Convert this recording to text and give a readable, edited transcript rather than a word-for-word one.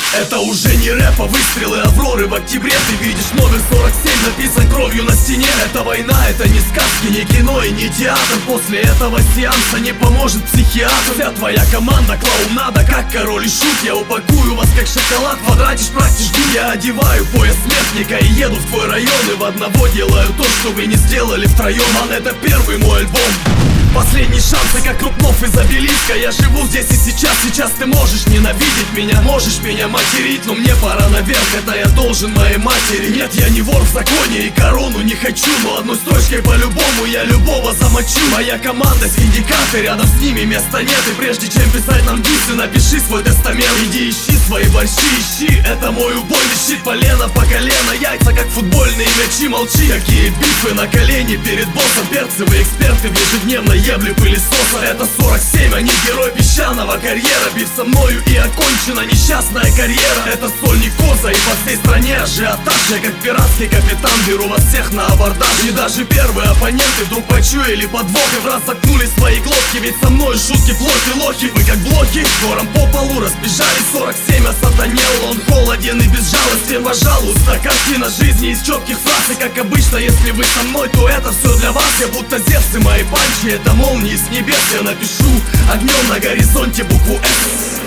Это уже не рэп, а выстрелы Авроры в октябре. Ты видишь номер 47, написан кровью на стене. Это война, это не сказки, не кино и не театр. После этого сеанса не поможет психиатр. Вся твоя команда клоунада, как король и шут. Я упакую вас как шоколад, квадратишь, практиш, жду. Я одеваю пояс смертника и еду в твой район. И в одного делаю то, что вы не сделали втроем. Ман, это первый мой альбом. Последний шанс, и как Крупнов из Обелиска. Я живу здесь и сейчас. Сейчас ты можешь ненавидеть меня, можешь меня материть, но мне пора наверх, это я должен моей матери. Нет, я не вор в законе и корону не хочу, но одной строчкой по-любому я любого замочу. Моя команда синдикаты, рядом с ними места нет. И прежде чем писать нам дисы, напиши свой тестамент. Иди ищи свои борщи, ищи, это мой убойный щит. Полено по колено, яйца как футбольные мячи. Молчи, какие бифы на колени перед боссом. Перцевые эксперты в ежедневной ебле пылесоса. Это 47, а не герой песчаного карьера. Бив со мною и окончена несчастная карьера. Это сольник Коза и по всей стране ажиотаж. Я как пиратский капитан беру вас всех на абордаж. И даже первые оппоненты вдруг почуяли подвох и в раз заткнули свои глотки. Ведь со мной шутки плохи, лохи, вы как блоки. Гором по полу разбежались, 47 осатанел. Он холоден и безжалостен, пожалуйста. Картина жизни из четких фраз. И как обычно, если вы со мной, то это все для вас. Я будто Зевс и мои панчи, это молнии с небес. Я напишу огнем на горизонте букву S.